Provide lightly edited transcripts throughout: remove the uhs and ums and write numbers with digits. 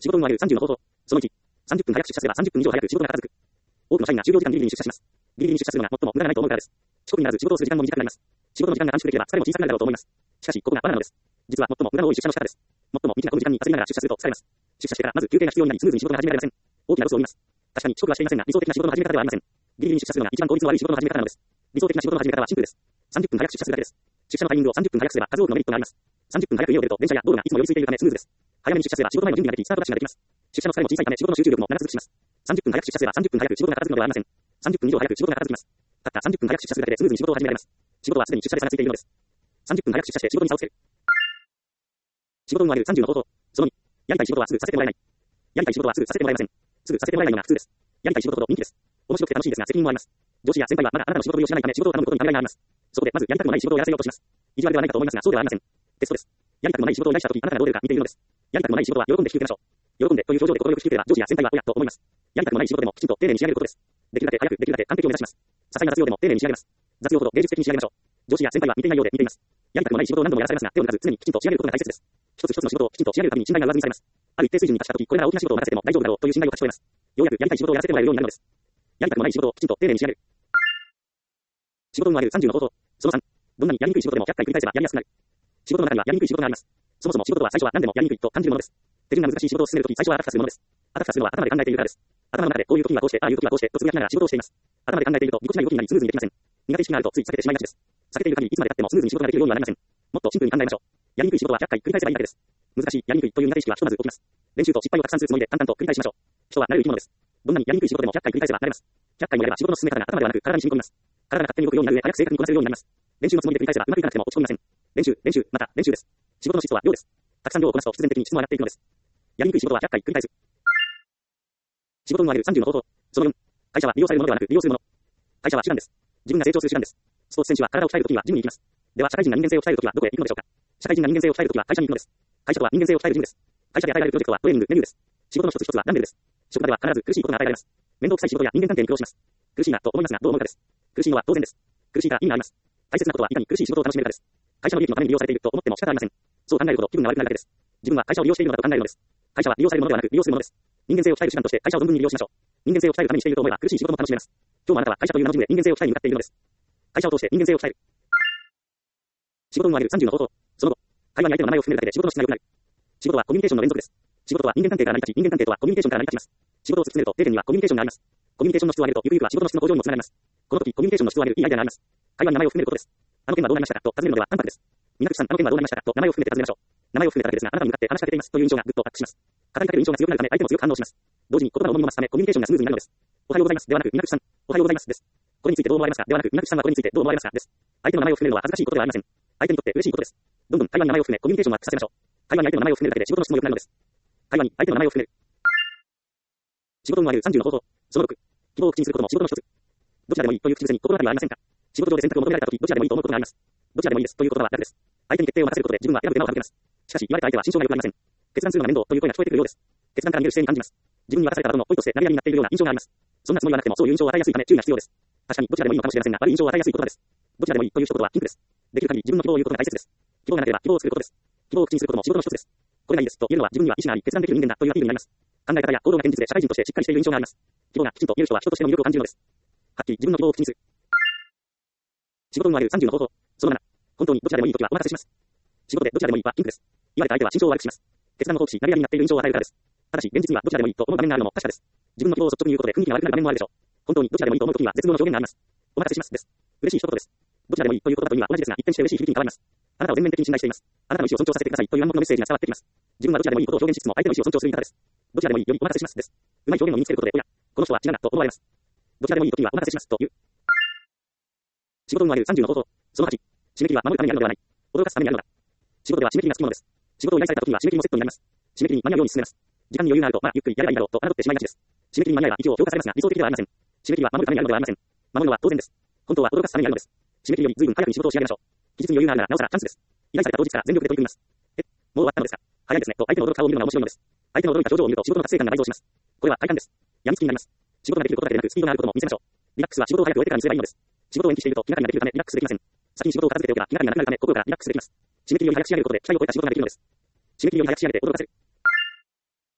仕事運を上げる30の方法。その1、30分早く出社すれば30分以上早く仕事が片付く。多くの社員が就業時間ギリギリに出社します。ギリギリに出社するのが最も無駄がないと思うからです。遅刻にならず仕事をする時間も短くなります。仕事の時間が短縮できれば疲れも小さくなるだろうと思います。しかし、ここがバナナのです。実は最も無駄の多い出社の仕方です。最も短く時間に稼ぎながら出社すると疲れます。出社してからまず休憩が必要になりスムーズに仕事が始められません。大きな嘘を言います。確かに遅刻はしていませんが、理想的な仕事の始め方ではありません。ギリギリに出社するのが一番効率の悪い仕事の始め方なのです。理想的な仕事の始め方はシンプルです。30分早く出社するだけです。出社のタイミングを30分早くすれば数多くのメリットがあります。30分早く家を出ると電車や道路がいつも寄り付いているためスムーズです。早めに出社すれば仕事前の準備ができスタートダッシュができます。出社の疲れも小さいため仕事の集中力も長続きします。30分早く出社すれば30分早く仕事が片付くのではありません。30分以上早く仕事が片付きます。たった30分早く出社するだけでスムーズに仕事を始められます。仕事はすでに出社で差がついているのです。30分早く出社して仕事に差をつける。仕事運を上げる30の方法。その2、やりたい仕事はすぐさせてもらえない。やりたい仕事はすぐさせてもらえません。すぐさせてもらえないのが普通です。やりたい仕事ほど人気です。面白くて楽しいですが責任もあります。上司や先輩はまだあなたの仕事ぶりを知らないため仕事を頼むことにためらいがあります。そこでまずやりたくもない仕事をやらせようとします。意地悪ではないかと思いますがそうではありません。テストです。やりたくもない仕事を依頼したときあなたがどう出るか見ているのです。やりたくもない仕事は喜んで引き受けましょう。喜んでという表情で快く引き受ければ上司や先輩はおやと思います。やりたくもない仕事でもきちんと丁寧に仕上げることです。できるだけ早くできるだけ完璧を目指します。些細な雑用でも丁寧に仕上げます。雑用ほど芸術的に仕上げましょう。上司や先輩は見ていないようで見ています。やりたくもない仕事を何度もやらされますが手を抜かず常にきちんと仕上げることが大切です。一つ一つの仕事をきちんと仕上げるために信頼が上積みされます。ある一定水準に達したときこれなら大きな仕事を任せても大丈夫だろうという信頼を勝ち取れます。ようやくやりたい仕事をやらせてもらえるようになるのです。やりたくもない仕事をきちんと丁寧に仕上げる。仕事運を上げる30の方法。その3、どんなにやりにくい仕事でも100回繰り返せばやりやすくなる。仕事の中にはやりにくい仕事があります。そもそも仕事は最初は何でもやりにくいと感じるものです。手順が難しい仕事を進めるとき最初はアタカするものです。アタカするのは頭で考えているからです。頭の中でこういう時はこうして、ああいう時はこうしてとつぶやきながら仕事をしています。頭で考えているとぎこちない動きになりスムーズにできません。苦手意識があるとつい避けてしまいがちです。避けている限りいつまで経ってもスムーズに仕事ができるようにはなりません。もっとシンプルに考えましょう。やりにくい仕事は100回繰り返せばいいだけです。難しい、やりにくいという苦手意識はひとまず起きます。練習と失敗をたくさんするつもりで淡々と繰り返しましょう。人は慣れる生き物です。どんなにやりにくい仕事でも100回繰り返せば慣れます。100回もやれば仕事の進め方が頭ではなく体に染み込みます。体が勝手に動くようになる上早く正確にこなせるようになります。練習のつもりで繰り返せばうまくいかなくても落ち込みません。練習、また練習です。仕事の質は量です。たくさん量をこなすと必然的に質も上がっていくのです。やりにくい仕事は100回繰り返す。仕事運を上げる30の方法。その4、会社は利用されるものではなく利用するもの。会社は手段です。自分が成長する手段です。スポーツ選手は体を鍛えるときにはジムに行きます。では社会人が人間性を鍛えるときはどこへ行くのでしょうか。社会人が人間性を鍛えるときは会社に行くのです。会社とは人間性を鍛えるジムです。会社で与えられるプロジェクトはトレーニング、レビューです。仕事の一つ一つはダンベルです。職場では必ず苦しいことが与えられます。面倒くさい仕事や人間関係に苦労します。苦しいなと思いますがどう思うかです。苦しいのは当然です。苦しいから意味があります。大切なことはいかに苦しい仕事を楽しめるかです。会社の利益のために利用されていると思っても仕方ありません。そう考えるほど気分が悪くなるだけです。自分は会社を利用しているのだと考えるのです。会社は利用されるものではなく利用するものです。人間性を鍛える手段として会社を存分に利用しましょう。人間性を鍛えるためにしていると思えば苦しい仕事も楽しめます。今日もあなたは会社という名のジムで人間性を鍛えに向かっているのです。会社を通して人間性を鍛える。仕事運を上げる30の方法。その後、会話に相手の名前を含めるだけで仕事の質が良くなる。仕事はコミュニケーションの連続です。仕事は人間関係から成り立ち、人間関係とはコミュニケーションから成り立ちます。仕事を突き詰めると定点にはコミュニケーションがあります。コミュニケーションの質を上げるとゆくゆくは仕事の質の向上にもつながります。この時コミュニケーションの質を上げるいいアイデアがあります。会話に名前を含めることです。あの件はどうなりましたかと尋ねるのでは淡白です。皆さんあの件はどうなりましたかと名前を含めて尋ねましょう。名前を含めただけですがあなたに向かって話しかけていますという印象がぐっとアップします。語りかける印象が強くなるため相手も強く反応します。同時に言葉の重みを増すためコミュニケーションがスムーズになるのです。おはようございますではなく皆さんおはようございますです。これについてどう思われますかではなく皆さんはこれについてどう思われますかです。相手の名前を含めるのは恥ずかしいことではありません。相手にとって嬉しいことです。どんどん会話に名前を含めコミュニケーションをアップさせましょう。会話に相手の名前を含めるだけで仕事の質も良くなるのです。会話に相手の名前を含める。仕事運を上げる30の方法。その6、希望を口にすることも仕事の一つ。どちらでもいいという口癖に心当たりはありませんか。仕事上で選択を求められたときどちらでもいいと思うことがあります。どちらでもいいですということは楽です。相手に決定を任せることで自分は選ぶ手間を省けます。しかし言われた相手は心象が良くありません。決断するのが面倒という声が聞こえてくるようです。決断から逃げる姿勢に感じます。自分に渡された後のポイとして何々になっているような印象があります。そんなつもりはなくてもそういう印象を与えやすいため注意が必要です。確かにどちらでもいいのかもしれませんが悪い印象を与えやすい言葉です。どちらでもいいという一言はピンクです。できる限り自分の希望を言うことが大切です。希望がなければ希望を作ることです。希望を口にすることも仕事の一つです。これがいいですと言えるのは自分には意志があり決断できる人間だというアピールになります。考え方や行動が堅実で社会人としてしっかりしている印象があります。希望がきちんと言える人は人としての魅力を感じるのです。はっきり自分の希望を口にする。仕事運を上げる30の方法。その7、本当にどちらでもいいときはお任せします。仕事でどちらでもいいはピンクです。言われた相手は心象を悪くします。決断の放棄し、投げやりになっている印象を与えるからです。ただし、現実にはどちらでもいいと思う場面があるのも確かです。自分の希望を率直に言うことで雰囲気が悪くなる場面もあるでしょう。本当にどちらでもいいと思うときには絶妙の表現があります。お任せしますです。嬉しい一言です。どちらでもいいという言葉と意味は同じですが、一転して嬉しい響きに変わります。あなたを全面的に信頼しています。あなたの意思を尊重させてくださいという暗黙のメッセージが伝わってきます。自分はどちらでもいいことを表現しつつも相手の意思を尊重する言い方です。どちらでもいいよりお任せしますです。うまい表現を身につけることで、おや、この人は違うなと思われます。どちらでもいいときはお任せしますという。仕事運を上げる30の方法。その8、締め切りは守るためにあるのではない。驚かすためにあるのだ。仕事では締め切りがつきものです。仕事を依頼されたときには締め切りもセットになります。締め切りに間に合うように進めます。時間に余裕があると、まあ、ゆっくりやればいいだろうと侮ってしまいがちです。締め切りに間に合えば息を強化されますが、理想的ではありません。締め切りは守るためにあるのではありません。守るのは当然です。本当は驚かすためにあるのです。締め切りより随分早くに仕事を仕上げましょう。期日に余裕があるならなおさらチャンスです。依頼された当日から全力で取り組みます。もう終わったのですか。早いですねと相手の驚く顔を見るのが面白いのです。相手の驚いた表情を見ると仕事の達成感が倍増します。これは体感です。やみつきになります。仕事ができることだけでなくスピードがあることも見せましょう。リラックスは仕事を早く終えてからにすればいいのです。仕事を延期していると気がかりができるためリラックスできません。先に仕事を片付けておけば気がかりがなくなるため心からリラックスできます。締め切りより早く仕上げることで期待を超えた仕事ができるのです。締め切りより早く仕上げて驚かせる。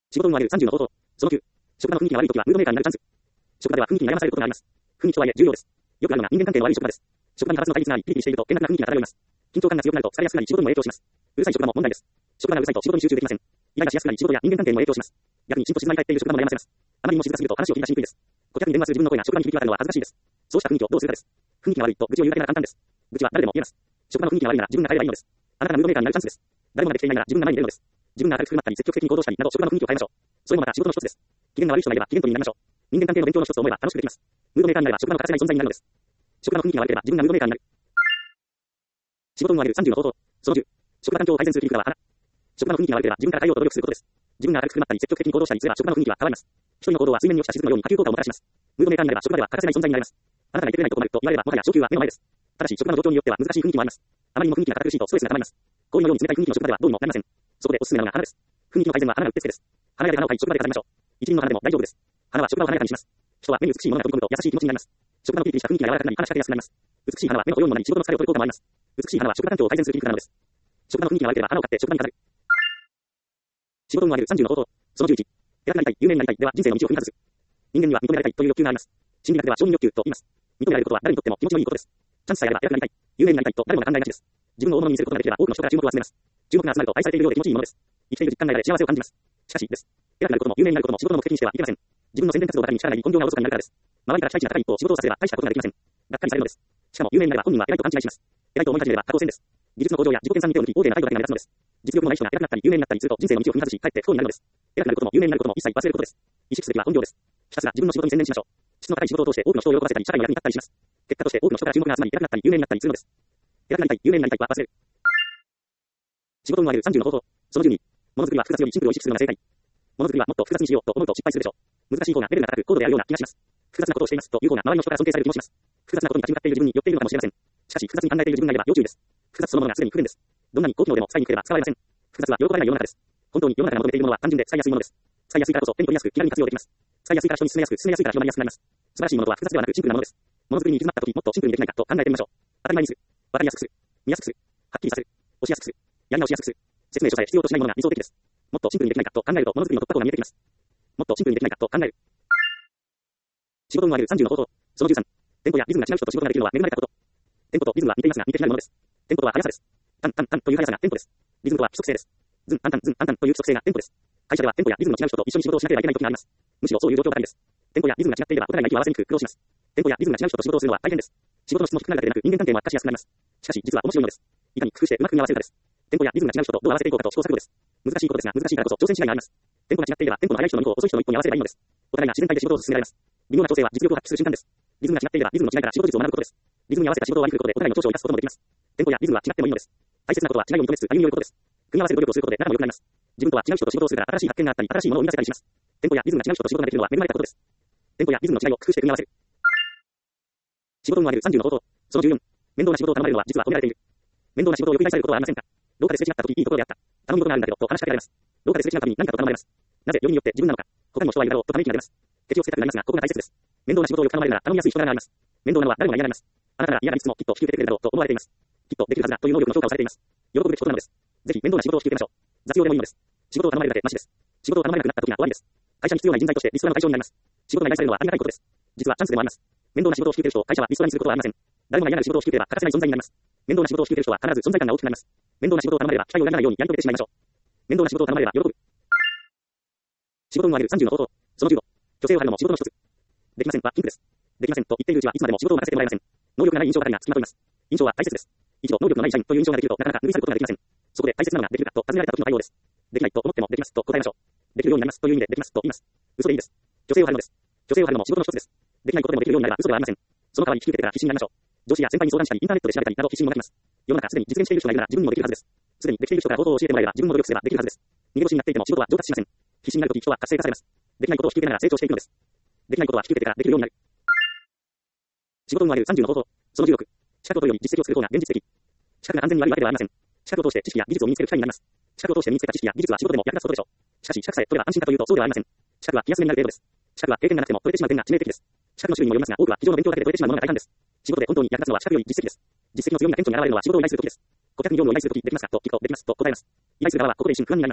仕事運は30の方法。その9。職場の雰囲気が悪いときはムードメーカーになるチャンス。職場では雰囲気に悩まされることがあります。雰囲気とはいえ重要です。よくあるのが人間関係の悪い職場です。職場に派閥の対立があり、ピリピリしていると険悪な雰囲気が漂います。緊張感が強くなると疲れやすくなり仕事にも影響します。うるさい職場も問題です。職場がうるさいと仕事に集中できません。イライラしやすくなり仕事や人間関係にも影響します。逆にしんと静まり返っている職場も悩ませます。あまりにも静かすぎると話を切り出しにくいです。顧客に電話する自分の声が職場に響き渡るのは恥ずかしいです。そうした雰囲気をどうするかです。雰囲気が悪いと愚痴を言うだけなら簡単です。愚痴は誰でも言えます。職場の雰囲気が悪いなら自分が変えればいいのです。あなたがムードメーカーになるチャンスです。誰もができていないなら自分が前に出るのです。自分が明るく振る舞ったり積極的に行動したりなど職場の雰囲気を変えましょう。それもまた仕事の一つです。機嫌が悪い人がいれば機嫌取りになりましょう。人間関係の勉強の一つと思えば楽しくできます。ムードメーカーになれば職場の欠かせない存在になるのです。職場の雰囲気が悪ければ自分がムードメーカーになる。仕事運を上げる30の方法。その10。職場環境を改善する切り札は花。職場の雰囲気が悪ければ自分から変えようと努力することです。自分が明るく振る舞ったり積極的に行動したりすれば職場の雰囲気は変わります。一人の行動は水面に落ちた雫のように波及効果をもたらします。ムードメーカーになれば職場では欠かせない存在になります。あなたが言ってくれないと困ると言われればもはや昇給は目の前です。ただし職場の状況によっては難しい雰囲気もあります。あまりにも雰囲気が堅苦しいとストレスが溜まります。氷のように冷たい雰囲気の職場ではどうにもなりません。そこでおすすめなのが花です。雰囲気の改善は花がうってつけです。花屋で花を買い職場で飾りましょう。一輪の花でも大丈夫です。花は職場を華やかにします。人は目に美しいものが飛び込むと優しい気持ちになります。職場のピリピリした雰囲気が柔らかくなり話しかけやすくなります。美しい花は目の保養にもなり仕事の疲れを取る効果もあります。美しい花は職場環境を改善する切り札なのです。職場の雰囲気が悪ければ花を買って職場に飾る。仕事運を上げる30の方法。その11。偉くなりたい、有名になりたいでは人生の道を踏み外す。人間には認められたいという欲求があります。心理学では承認欲求と言います。認められることは誰にとっても気持ちのいいことです。チャンスさえあれば偉くなりたい、有名になりたいと誰もが考えがちです。自分を大物に見せることができれば多くの人から注目を集めます。注目が集まると愛されているようで気持ちいいものです。生きている実感が得られ幸せを感じます。しかしです。偉くなることも有名になることも仕事の目的にしてはいけません。自分の宣伝活動ばかりに力が入り根性がおろそかになるからです。周りから期待値が高い一方仕事をさせれば大したことができません。がっかりされるのです。しかも有名になれば本人は偉いと勘違いします。偉いと思い始めれば下降線です。技術の向上や自己研鑽に手を抜き大手な介護だけが目立つのです。実力のない人が偉くなったり有名になったりすると人生の道を踏み外しかえって不幸になるのです。偉くなることも有名になることも一切忘れることです。意識すべきは本業です。ひたすら自分の仕事に専念しましょう。質の高い仕事を通して多くの人を喜ばせたり社会の役に立ったりします。結果として多くの人から注目が集まり偉くなったり有名になったりするのです。偉くなりたい、有名になりたいは忘れる。仕事運を上げる30の方法。その12。ものづくりは複雑よりシンプルを意識するのが正解。ものづくりはもっと複雑にしようと思うと失敗するでしょう。難しい方がレベルが高く高度であるような気がします。複雑なことをしていますという方が周りの人から尊敬される気もします。複雑なことに立ち向かっている自分に寄っているのかもしれません。しかし複雑に考えている自分がいれば要注意です。複雑そのものがすでに不便です。どんなに高機能でも使いにくければ使われません。複雑は喜ばれない世の中です。本当に世の中が求めているものは単純で使いやすいものです。使いやすいからこそ手に取りやすく気軽に活用できます。使いやすいから人に勧めやすく、勧めやすいから広まりやすくなります。素晴らしいものとは複雑ではなくシンプルなものです。ものづくりに行き詰まった時もっとシンプルにできないかと考えてみましょう。当たり前にする。わかりやすくする。見やすくする。はっきりさせる。押しやすくする。やり直しやすくする。説明書さえ必要としないものが理想的です。もっとシンプルにできないかと考えるとものづくりの突破口が見えてきます。もっとシンプルにできないかと考える。仕事運を上げる30の方法。その13。テンポやリズムが違う人と仕事ができるのは恵まれたこと。テンポとリズムは似ていますが似て非なるものです。テンポとは速さです。タンタンタンという速さがテンポです。リズムとは規則性です。ズンアンタンズンアンタンという規則性がテンポです。会社ではテンポやリズムの違う人と一緒に仕事をしなければいけない時があります。むしろそういう状況ばかりです。テンポやリズムが違っていればお互いが息を合わせにくく苦労します。テンポやリズムが違う人と仕事をするのは大変です。仕事の質も低くなるだけでなく人間関係も悪化しやすくなります。しかし実は面白いのです。いかに工夫してうまく組み合わせるかです。テンポやリズムが違う人とどう合わせていこうかと試行錯誤です。難しいことですが難しいからこそ挑戦しがいがあります。テンポが違っていればテンポの速い人の2歩遅い人の1歩に合わせればいいのです。お互いが自然体で仕事を進められます。微妙な調整は実力を発揮する瞬間です。リズムが違っていればリズムの違いから仕事術を学ぶことです。リズムに合わせた仕事を割り振ることでお互いの長所を生かすこともできます。テンポやリズムは違ってもいいのです。大切なことは違いを認めつつ歩み寄ることです。組み合わせる努力をすることで仲も良くなります。自分とは違う人と仕事をするから新しい発見があったり新しいものを生み出せたりします。テンポやリズムが違う人と仕事ができるのは恵まれたことです。テンポやリズムの違いを工夫して組み合わせる。仕事運を上げる30の方法。その14。面倒な仕事を頼まれるのは実は褒められている。面倒な仕事をよく依頼されることはありませんか。廊下ですれ違った時いいところであった。頼むことがあるんだけどと話しかけられます。廊下ですれ違うたびに何かと頼まれます。なぜよりによって自分なのか。他にも人はいるだろうとため息が出ます。敵をつけたくなりますがここが大切です。面倒な仕事をよく頼まれるなら頼みやすい人柄があります。面倒なのは誰もが嫌がります。あなたが嫌がりつつもきっと引き受けてくれるだろうと思われています。きっとできるはずだという能力の評価をされています。喜ぶべきことなのです。ぜひ面倒な仕事を引き受けましょう。雑用でもいいのです。仕事を頼まれるだけマシです。仕事を頼まれなくなった時が終わりです。会社に必要ない人材としてリストラの対象になります。仕事が依頼されるのはありがたいことです。実はチャンスでもあります。面倒な仕事を引き受ける人を会社はリストラにすることはありません。誰もが嫌がる仕事を引き受ければ欠かせない存在になります。面倒な仕事を引き受ける人は必ず存在感が大きくなります。面倒な仕事を頼まれれば機会を裏切らないようにやり遂げてしまいましょう。面倒な仕事を頼まれれば喜ぶ。仕事運を上げる30の方法。その15。虚勢を張るのも仕事の一つ。できませんはピンクです。できませんと言っているうちはいつまでも仕事を任せてもらえません。能力がない印象ばかりが付きまといます。印象は大切です。一度能力のない社員という印象ができるとなかなか脱ぎ去ることができません。そこで大切なのができるかと尋ねられた時の対応です。できないと思ってもできますと答えましょう。できるようになりますという意味でできますと言います。嘘でいいです。虚勢を張るのです。虚勢を張るのも仕事の一つです。できないことでもできるようになれば嘘ではありません。その代わり引き受けてから必死になりましょう。上司や先輩に相談したりインターネットで調べたりなど必死にもがきます。世の中すでに実現している人がいるなら自分にもできるはずです。すでにできている人から方法を教えてもらえれば自分も努力すればできるはずです。逃げ腰になっていても仕事は上達しません。必死になるとき人は活性化されます。できないことを引き受けながら成長していくのです。できないことは引き受けてからできるようになる。仕事運を上げる30の方法。その16。資格を取るより実績を作る方が現実的。資格が安全に悪いわけではありません。資格を通して知識や技術を身につける機会になります。資格を通して身につけた知識や技術は仕事でも役立つことでしょう。しかし資格さえ取れば安心かというとそうではありません。資格は気休めになる程度です。資格は経験がなくても取れてしまう点が致命的です。資格の種類にもよりますが多くは机上の勉強だけで取れてしまうものが大半です。仕事で本当に役立つのは資格より実績です。実績の強みが顕著に現れるのは仕事を依頼するときです。顧客に業務を依頼するときできますかと聞くとできますと答えます。依頼する側はここで一瞬不安になります。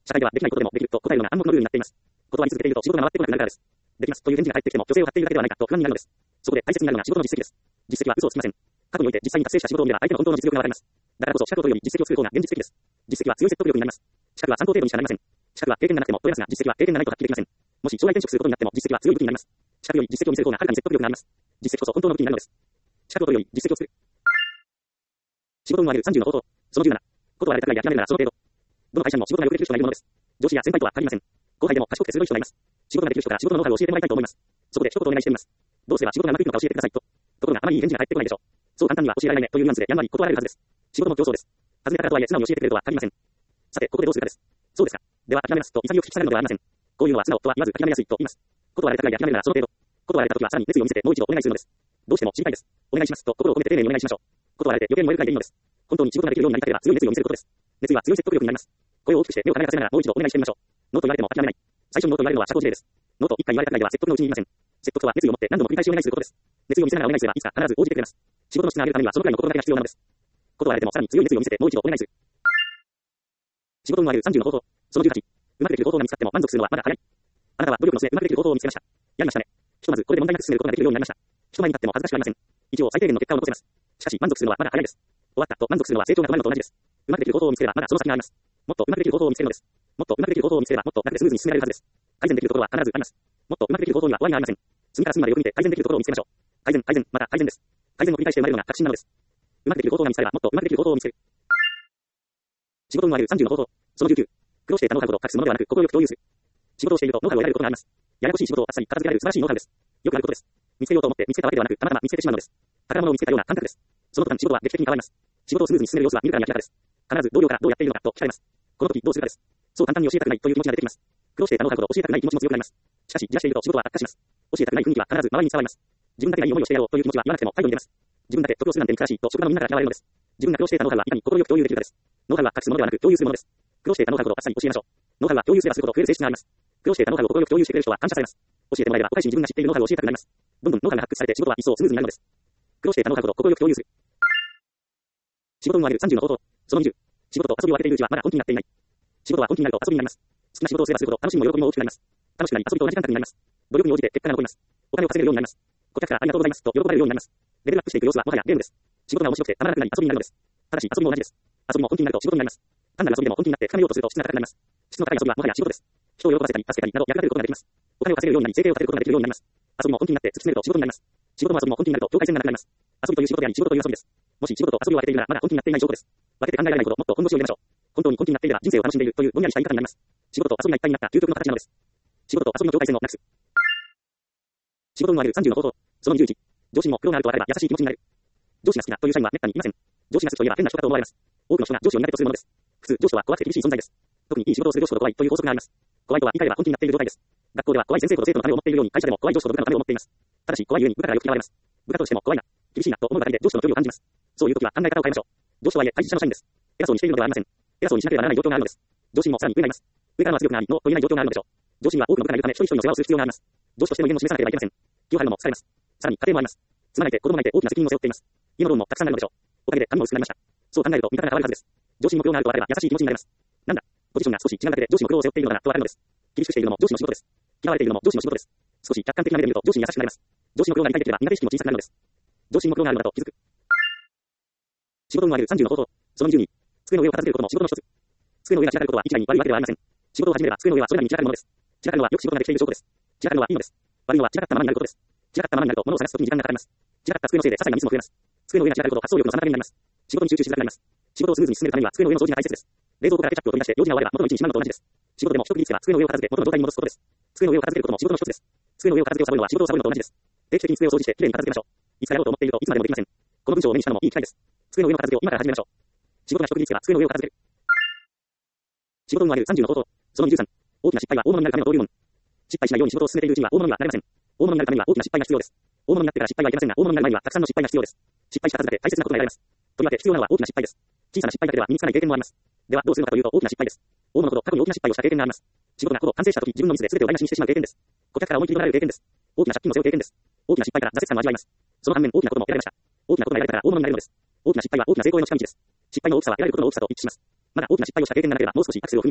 社会ではできないことでもできると答えるような暗黙のルールになっています。断り続けていると仕事が回ってこなくなるからです。できますという返事が返ってきても、虚勢を張っているだけではないかと不安になるのです。そこで大切になるのが仕事の実績です。実績は嘘をつきません。過去において実際に達成した仕事を見れば相手の本当の実力がわかります。だからこそ資格を取るより実績を作る方が現実的です。実績は強い説得力になります。資格は参考程度にしかなりません。資格は経験がなくても取れますが、実績は経験がないと発揮できません。もし将来転職することになっても実績は強い武器になります。資格より実績を見せる方がはるかに説得力があります。実績こそ本当の武器になるのです。資格を取るより実績を作る。仕事運を上げる30の方法。その17。ことはあれたらや諦めるならその程度。どの会社にも仕事がよくできる人がいるものです。上司や先輩とは限りません。後輩でも賢くて鋭い人がいます。仕事ができる人から仕事のノウハウを教えてもらいたいと思います。そこで一言お願いしてみます。どうすれば仕事がうまくいくのか教えてくださいと。ところがあまりいい返事が返ってこないでしょう。そう簡単には教えられないねというニュアンスでやんわり断られるはずです。仕事の競争です。尋ねたからとはいえ素直に教えてくれるとは限りません。さて、ここでどうするかです。そうですか。では諦めますと潔く引き下がるのではありません。こういうのは素直とは言わず諦めやすいと言います。断られたくらいで諦めるならその程度。断られた時はさらに熱意を見せてもう一度お願いするのです。どうしても知りたいです。お願いしますと心を込めて丁寧にお願いしましょう。断られて余計に燃えるくらいでいいのです。本当に仕事ができるようになりたければ強い熱意を見せることです。熱意は強い説得力になります。声を大きくして目を輝かせながらもう一度お願いしてみましょう。ノーと言われても諦めない。最初にノーと言われるのは社交辞令です。ノーと一回言われたくらいでは説得のうちに言いません。説得とは熱意を持って何度も繰り返しお願いすることです。熱意を見せながらお願いすればいつか必ず応じてくれます。仕事の質が上げるためにはそのくらいの心がけが必要なのです。断られてもさらに強い熱意を見せてもう一度お願いする。仕事運を上げる30の方法。その18。うまくできる方法が見つかっても満足するのはまだ早い。あなたは努力の末うまくできる方法を見つけました。やりましたね。ひとまずこれで問題なく進めることができるようになりました。人前に立っても恥ずかしくありません。一応最低限の結果を残せます。しかし満足するのはまだ早いです。終わったと満足するのは成長が止まるのと同じです。うまくできる方法を見つければまだその先があります。もっとうまくできる方法を見つけるのです。もっとうまくできる方法を見つければもっと楽でスムーズに進められるはずです。改善できるところは必ずあります。もっとうまくできる方法には終わりがありません。隅から隅までよく見て改善できるところを見つけましょう。改善、また改善です。改善を繰り返して生まれるのが確信なのです。うまくできる方法が見つかればもっとうまくできる方法を見つける。仕事運を上げる30の方法。その19。苦労して得たノウハウほど隠すものではなく心よく共有する。仕事をしているとノウハウを得られることがあります。ややこしい仕事をあっさり片付けられる素晴らしいノウハウです。よくあることです。見つけようと思って見つけたわけではなくたまたま見つけてしまうのです。宝物を見つけたような感覚です。その途端仕事は劇的に変わります。仕事をスムーズに進める様子は見るからに明らかです。必ず同僚からどうやっているのかと聞かれます。この時どうするかです。そう簡単に教えたくないという気持ちが出てきます。苦労して得たノウハウほど教えたくない気持ちも強くなります。しかし、じらしていると仕事は悪化します。教えたくない雰囲気は必ず周りに伝わります。自分だけがいい思いをしてやろうという気持ちは言わなくても態度に出ます。自分だけ得をするなんて憎らしいと職場のみんなから嫌われるのです。自分が苦労していたノウハウはいかに心よく共有できるかです。ノウハウは隠すものではなく共有するものです。苦労していたノウハウほどあっさり教えましょう。ノウハウは共有すればするほど増える性質があります。苦労していたノウハウを心よく共有してくれる人は感謝されます。教えてもらえればお返しに自分が知っているノウハウを教えたくなります。どんどんノウハウが発掘されて仕事は一層スムーズになるのです。苦労していたノウハウほど心よく共有する。仕事運を上げる30の方法。その20。仕事と遊びを分けているうちはまだ本気になっていない。仕事は本気になると遊びになります。好きな仕事をすればするほど楽しみも喜びも大きくなります。楽しくなり遊びと同じ感覚になります。努力に応じて結果が残ります。お金を稼げるようになります。顧客からありがとうございますと喜ばれるようになります。レベルアップしていく様子はもはやゲームです。仕事が面白くてたまらなくなり遊びになるのです。ただし遊びも同じです。遊びも本気になると仕事になります。単なる遊びでも本気になって深めようとすると質が高くなります。質の高い遊びはもはや仕事です。人を喜ばせたり助けたりなど役立てることができます。お金を稼げるようになり生計を立てることができるようになります。遊びも本気になって突き詰めると仕事になります。仕事も遊びも本気になると境界線がなくなります。遊びという仕事であり仕事という遊びです。もし仕事と遊びを分けているならまだ本気になっていない証拠です。分けて考えられないほどもっと本腰を入れましょう。本当に本気になっていれば人生を楽しんでいるというぼんやりした言い方になります。仕事と遊びが一体になった究極の形なのです。仕事と遊びの境界線をなくす。仕事運を上げる30の方法。その21。上司にも苦労があると分かれば優しい気持ちになる。上司が好きなという社員は滅多にいません。上司が好きといえば変な人かと思われます。多くの人が上司を苦手とするものです。普通上司とは怖くて厳しい存在です。特にいい仕事をする上司ほど怖いという法則があります。怖いとは言い換えれば本気になっている状態です。学校では怖い先生ほど生徒のためを思っているように会社でも怖い上司ほど部下のためを思っています。ただし怖いゆえに部下からよく嫌われます。部下としても怖いな、厳しいなと思うばかりで上司との距離を感じます。そういう時は考え方を変えましょう。上司とはいえ退職者の社員です。偉そうにしているのではありません。偉そうにしなければならない状況があるのです。上司にもさらに上がいます。上からの圧力があり、ノーと言えない状況があるのでしょう。上司には多くの部下がいるため一人一人の世話をする必要があります。上司としての威厳を示さなければいけません。気を張るのも疲れます。さらに家庭もあります。妻がいて子供がいて大きな責任を背負っています。家のローンもたくさんあるのでしょう。おかげで髪も薄くなりました。そう考えると見方が変わるはずです。上司に目標があると分かれば優しい気持ちになれます。なんだ、ポジションが少し違うだけで上司の苦労を背負っているのだなと分かるのです。厳しくしているのも上司の仕事です。嫌われているのも上司の仕事です。少し客観的な目で見ると上司に優しくなります。上司の苦労が理解できれば苦手意識も小さくなるのです。上司に目標があるのだと気づく。仕事運を上げる30の方法。その22。机の上を片付けることも仕事の一つ。机の上が散らかることは一概に悪いわけではありません。仕事を始めれば机の上はそれなりに散らかるものです。散らかるのはよく仕事ができている証拠です。散らかるのはいいのです。悪いのは散らかったままになることです。散らかったままになると物を探すときに時間がかかります。散らかった机のせいで些細なミスも増えます。机の上が散らかると発想力の妨げになります。仕事に集中しづらくなります。仕事をスムーズに進めるためには机の上の掃除が大切です。冷蔵庫からケチャップを取り出して用事が終われば元の位置にしまうのと同じです。仕事でも一区切りつけば机の上を片付け元の状態に戻すことです。机の上を片付けることも仕事の一つです。机の上を片付けをサボるのは仕事をサボるのと同じです。定期的に机を掃除してきれいに片付けましょう。いつかやろうと思っているといつまでもできません。この文章を目にしたのもいい機会です。机の上の片付けを今から始めましょう。仕事が一区切りつけば机の上を片付ける。仕事運を上げる30の方法。その23。大きな失敗は大物になるための登竜門。失敗しないように仕事を進めているうちには大物にはなれません。大物になるためには大きな失敗が必要です。大物になってから失敗はいけませんが、大物になる前にはたくさんの失敗が必要です。失敗した数だけ大切なことが得られます。とりわけ必要なのは大きな失敗です。小さな失敗だけでは身につかない経験もあります。ではどうするのかというと大きな失敗です。大物ほど過去に大きな失敗をした経験があります。仕事がほぼ完成した時自分のミスで全てを台無しにしてしまう経験です。顧客から思い切り取られる経験です。大きな借金を背負う経験です。大きな失敗から挫折感を味わいます。その反面大きなことも得られました。大きなことが得られたから大物になれるのです。大きな失敗は大きな成功への近道です。失敗の大きさは得られることの大きさと一致します。まだ大きな失敗をした経験がなければもう少しアクセルを踏みましょう。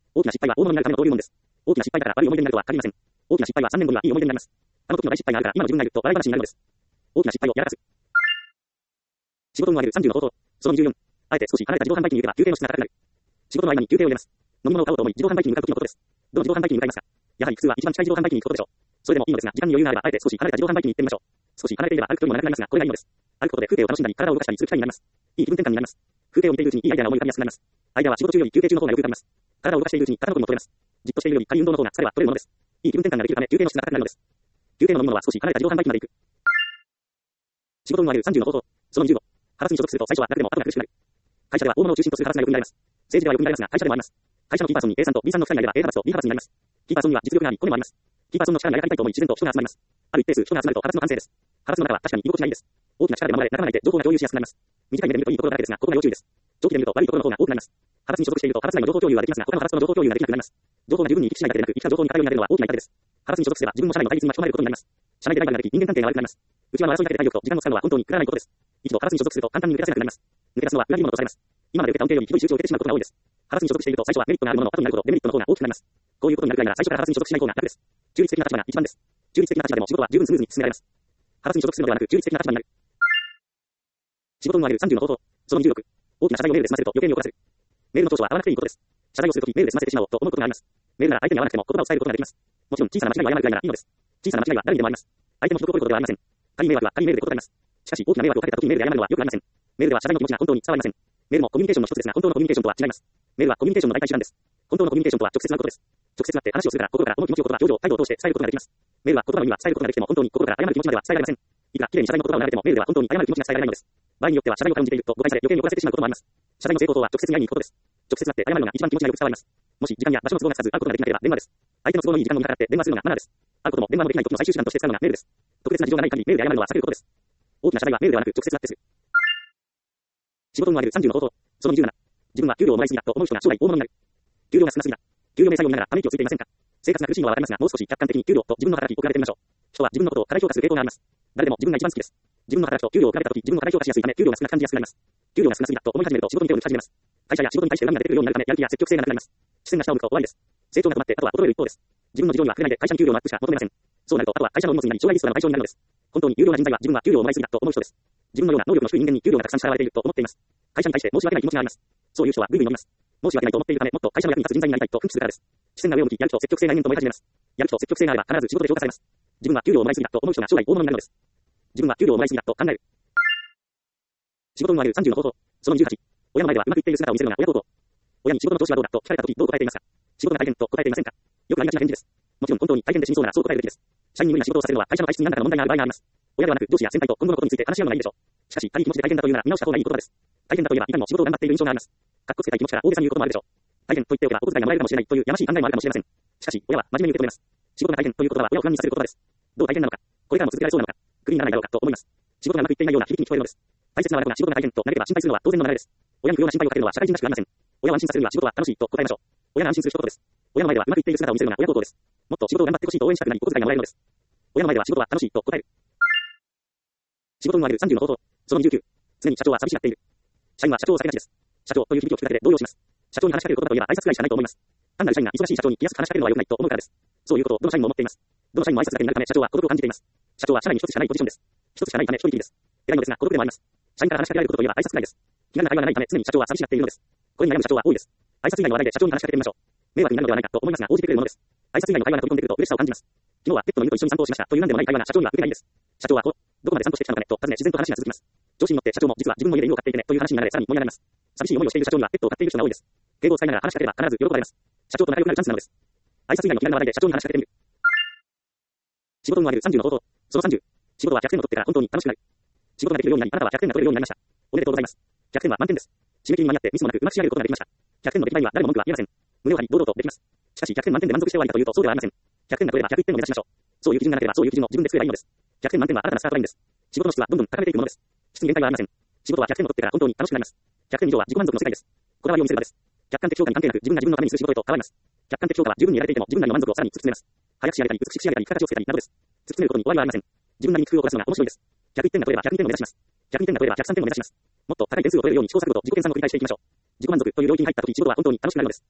大きな失敗は大物になるための登竜門です。大きな失敗だから悪い思い出になるとは限りません。大きな失敗は3年後にはいい思い出になります。あの時の大失敗があるから今の自分がいると笑い話になるのです。大きな失敗をやらかす。仕事のある30の方法。その24。あえて少し離れた自動販売機に行けば休憩の質が高くなる。仕事の合間に休憩を入れます。飲み物を買おうと思い自動販売機に向かう時のことです。どの自動販売機に向かいますか？やはり普通は一番近い自動販売機に行くことでしょう。それでもいいのですが、時間に余裕があればあえて少し離れた自動販売機に行ってみましょう。少し離れていれば歩く距離も長くなりますが、これがいいのです。歩くことで風景を楽しんだり、体を動かしたりする機会になります。いい気分転換になります。風景を見ているうちにいいアイデアが思い浮かびやすくなります。アイデアは仕事中より休憩中の方がよく浮かびます。体を動かしているうちに体のこりも取れます。じっとしているより軽い運動の方が疲れは取れるものです。いい気分転換ができるため休憩の質が高くなるのです。休憩の飲み物は少し離れた自動販売機まで行く。仕事のある30の方法。その25。派閥に所属すると最初は楽でも後が苦しくなる。会社では大物を中心とする派閥がよく見られます。政治ではよく見られますが、会社でもあります。会社のキーパーソンに A さんと B さんの2人がいれば A 派閥と B 派閥になります。キーパーソンには実力があり、コネもあります。キーパーソンの力にあやかりたいと思い自然と人が集まります。ある一定数人が集まると派閥の完成です。派閥の中は確かに居心地がいいです。大きな力で守られ、仲間がいて情報が共有しやすくなります。短い目で見るといいところだらけですが、ここが要注意です。長期で見ると悪いところの方が多くなります。派閥に所属していると派閥内の情報共有はできますが、他の派閥との情報共有ができなくなります。情報が十分に行き来しないだけでなく、生きた情報に偏りが出るのは大きな痛手です。派閥に所属すれば自分も社内の対立に巻き込まれることになります。社内でライバルができ、人間関係が悪くなります。内輪の争いだけで体力と時間を使うのは本当にくだらないことです。一度派閥に所属すると簡単に抜け出せなくなります。抜け出すのは裏切り者とされます。今まで受けた恩恵よりひどい仕打ちを受けてしまうことが多いです。派閥に所属していると最初はメリットがあるものの後になるほどデメリットの方が大きくなります。こういうことになるくらいなら最初から派閥に所属しない方が楽です。中立的な立場が一番です。中立的な立場でも仕事は十分スムーズに進められます。派閥に所属するのではなく中立的な立場になる。仕事のある30の方法。その26。大きな謝罪をメールで済ませると余計に怒らせる。メールの当初は合わなくていいことです。謝罪をするときメールで済ませてしまおうと思うことがあります。メールなら相手に合わなくても言葉を伝えることができます。もちろん小さな間違いを謝るくらいならいいのです。小さな間違いは誰にでもあります。相手も人を怒ることではありません。仮に迷惑は仮にメールで断ります。しかし大きな迷惑をかけたときにメールで謝るのはよくありません。メールでは謝罪の気持ちが本当に伝わりません。メールもコミュニケーションの一つですが本当のコミュニケーションとは違います。メールはコミュニケーションの大体手段です。本当のコミュニケーションとは直接なことです。直接なって話をするから心から思う気持ちを言葉、表情、態度を通して伝えることができます。メールは言葉の意味は伝えることができても本当に心から謝る気持ちまでは伝えられません。いくら綺麗に謝罪の言葉を並べてもメールでは本当に謝る気持ちが伝えられないのです。場合によっては謝罪を感じていると誤解され余計に怒らせてしまうこともあります。謝罪の成功とは直接に会いに行くことです。直接なって謝るのが一番気持ちがよく伝わります。もし時間や場所の都合がつかず会うことができなければ電話です。相手の都合のいい時間を見計らって電話するのがマナーです。会うことも電話のできない時の最終手段として使うのがメールです。特別な事情がない限りメールで謝るのは避けることです。大きな謝罪はメールではなく直接なってする。仕事のある30の方法。その27。自分は給料をもらいすぎだと思う人が将来大物になる。給料が少なすぎだ。給料明細を見ながらため息をついていませんか？生活が苦しいのはわかりますが、もう少し客観的に給料と自分の働きを比べてみましょう。人は自分のことを過大評価する傾向があります。誰でも自分が一番好きです。自分の働きと給料を比べたとき自分を過大評価しやすいため給料が少なく感じやすくなります。給料が少なすぎだと思い始めると仕事に手を抜き始めます。会社や仕事に対して恨みが出てくるようになるためやる気や積極性がなくなります。視線が下を向くと終わりです。成長が止まってあとは衰える一方です。自分の事情には触れないで会社に給料のアップしか求めません。そうなるとあとは会社の荷物になり障害リストの対象になるのです。本当に有料な人材は自分は給料をもらいすぎだと思う人です。自分のような能力の低い人間に給料がたくさん支払われていると思っています。会社に対して申し訳ない気持ちがあります。そういう人はぐいぐい伸びます。申し訳ないと思っているためもっと会社の役に立つ人材になりたいと奮起するからです。視線が上を向きやる気と積極性が人間と思い始めます。やる気と積極性があれば必ず仕事で評価されます。自分は給料をもらいすぎだと思う人が将来大物になるのです。自分は給料をもらいすぎだと考える。仕事のある30の方法。その28。親の前ではうまくいっている姿を見せるのが親孝行。親に仕事の調子はどうだと聞かれたときどう答えていますか？仕事が大変と答えていませんか？よくありがちな返事です。もちろん本当に大変で死にそうならそう答えるべきです。社員に無理な仕事をさせるのは会社の体質に何らかの問題がある場合があります。親ではなく上司や先輩と今後のことについて話し合うのがいいでしょう。しかし仮に気持ちで大変だというなら見直した方がいい言葉です。大変だといえばいかにも仕事を頑張っている印象があります。かっこつけたい気持ちから大げさに言うこともあるでしょう。大変と言っておけばお小遣いがもらえるかもしれないというやましい考えもあるかもしれません。しかし親は真面目に受け止めます。仕事が大変という言葉は親を不安にさせる言葉です。どう大変なのか、これからも続けられそうなのか、クビにならないだろうかと思います。仕事がうまくいっていないような響きに聞こえるのです。大切な我が子が仕事が大変と嘆けば心配するのは当然の流れです。親に不要な心配をかけるのは社会人らしくありません。親を安心させるには仕事は楽しいと答えましょう。親が安心する一言です。親の前ではうまくいっている姿を見せるのが親孝行です。もっと仕事を頑張ってほしいと応援したくなりお小遣いがもらえるのです。親の前では仕事は楽しいと答える。仕事にある30の方法。その29。常に社長は寂しがっている。社員は社長を避けがちです。社長という響きを聞くだけで動揺します。社長に話しかけることだといえば挨拶くらいしかないと思います。単なる社員が忙しい社長に気安く話しかけるのは良くないと思うからです。そういうことをどの社員も思っています。どの社員も挨拶だけになるため社長は孤独を感じています。社長は社内に一つしかないポジションです。一つしかないため一人きりです。偉いのですが孤独でもあります。社員から話しかけられることといえば挨拶くらいです。気軽な会話がないため常に社長は寂しがっているのです。これに悩む社長は多いです。挨拶以外の話題で社長に話しかけてみましょう。迷惑になるのではないかと思いますが応じてくれるものです。挨拶以外の会話が飛び込んでくると嬉しさを感じます。昨日はペットの犬と一緒に散歩をしましたというなんでもない会話が社長には触れないです。社長はどこまで散歩してきたのかねと尋ね自然と話が続きます。調子に乗って社長も実は自分の家で犬を飼っていてねという話になれさらに盛り上がります。寂しい思いをしている社長にはペットを飼っている人が多いです。敬語を使いながら話しかければ必ず喜ばれます。社長と仲良くなるチャンスなのです。挨拶以外の気軽な話題で社長に話しかけてみる。仕事のある30の方法。その30。仕事は100点を取ってから本当に楽しくなる。仕事ができるようになりあなたは100点が取れるようになりました。おめでとうございます。100点は満点です。締め切りに間に合ってミスもなくうまく仕上げることができました。100点の出来栄えは誰も文句は言えません。胸を張り堂々とできます。しかし100点満点で満足して終わりかというとそうではありません。100点が取れば101点を目指しましょう。そういう基準がなければそういう基準を自分で作ればいいのです。100点満点は新たなスタートラインです。仕事の質はどんどん高めていくものです。質に限界はありません。仕事は100点を取ってから本当に楽しくなります。100点以上は自己満足の世界です。こだわりを見せる場です。客観的評価に関係なく自分が自分のためにする仕事へと変わります。客観的評価は十分にやられていても自分なりの満足をさらに突き詰めます。早く仕上げたり美しく仕上げたり形をつけたりなどです。突き詰めることに終わりはありません。自分なりに工夫を凝らすのが面白いです。101点が取れば102点を目指します。102点が取れば103点を目指します。もっと高い点数を取れるように試行錯誤と自己研鑽を繰り返していきましょう。自己満足という領域に入った時仕事は本当に楽しくなるのです。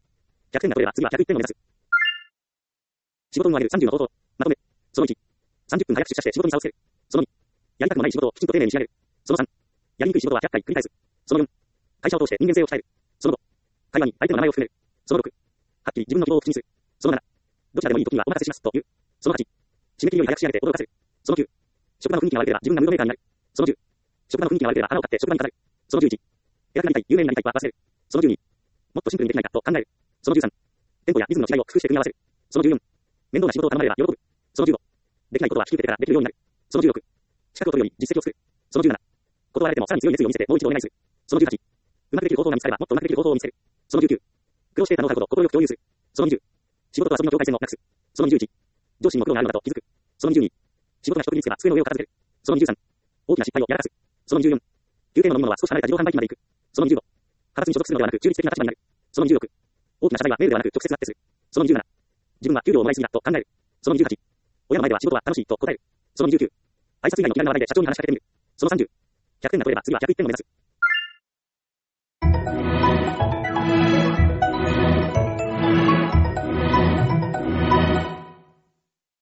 100点が取れば次は101点を目指す。仕事に追われる30の方法。まとめ。その1。30分早く出社して仕事に差をつける。その2。やりたくもない仕事をきちんと丁寧に仕上げる。その3。やりにくい仕事は100回繰り返す。その4。会社を通して人間性を鍛える。その5。会話に相手の名前を含める。その6。はっきり自分の希望を口にする。その7。どちらでもいい時にはお任せしますと言う。その8。締め切りより早く仕上げて驚かせる。その9。職場の雰囲気が悪ければ自分がムードメーカーになる。その10。職場の雰囲気が悪ければ腹を買って職場に飾る。その11。偉くなりたい、有名になりたいは忘れる。その12。もっとシンプルにできないかと考える。その13。テンポやリズムの違いを工夫して組み合わせる。その14。面倒な仕事を頼まれれば喜ぶ。その15。できないことは引き受けてからできるようになる。その16。資格を取るより実績を作る。その17。断られてもさらに強い熱意を見せてもう一度お願いする。その18。うまくできる方法が見つかればもっとうまくできる方法を見せる。その19。苦労して得たノウハウほど心よく共有する。その20。仕事と遊びの境界線をなくす。その21。上司にも苦労があるのだと気づく。その22。仕事が一つにつけば机の上を片付ける。その23。大きな失敗をやらかす。その24。休憩の飲み物は少し離れた自動販売機まで行く。その25。派閥に所属するのではなく中立的な立場になる。その26。大きな謝罪はメールではなく直接なってする。その27。自分は給料をもらいすぎだと考える。その28。親の前では仕事は楽しいと答える。その29。挨拶以外の気軽な話題で社長に話しかけてみる。その30。100点が取れば次は101点を目指す。